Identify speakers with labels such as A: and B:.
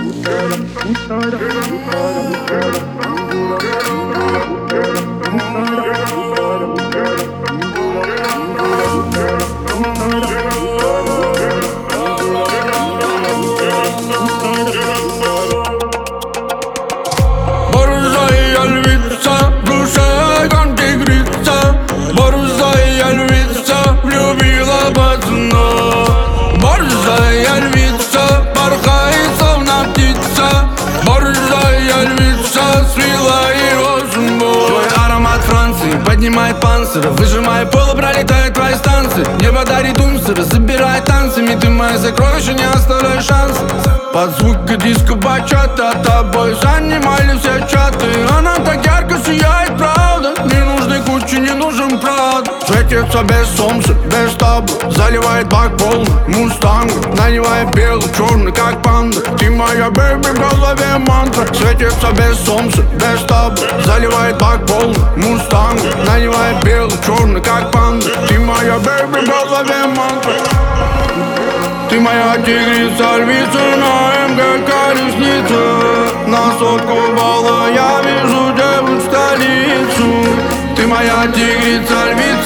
A: Борзая львица, в душе огонь тигрица. Борзая львица, влюбила пацана. Борзая львица, порхает словно птица. Борзая львица, свела его судьбу. Твой аромат Франции поднимает панцирь, выжимая поло, пролетает твои станции. Небо дарит унцеры, забирает танцами. Ты мои сокровища, не оставляй шанс. Под звук диско бачата тобой занимали все чаты. Она так ярко сияет, правда. Не нужны кучи, не нужен прад. Светится без солнца, без табла, заливает бак полный мустанг. Наливает белый, черный, как панда. Ты моя бэйби, в голове мантра. Светится без солнца, без табла, заливает бак полный мустанг. Наливает белый, черный, как панда. Ты моя бэйби, в голове мантра. Ты моя тигрица, львица, на МГ колесница. На сотку балла я вижу девушку столицу. Ты моя тигрица, львица.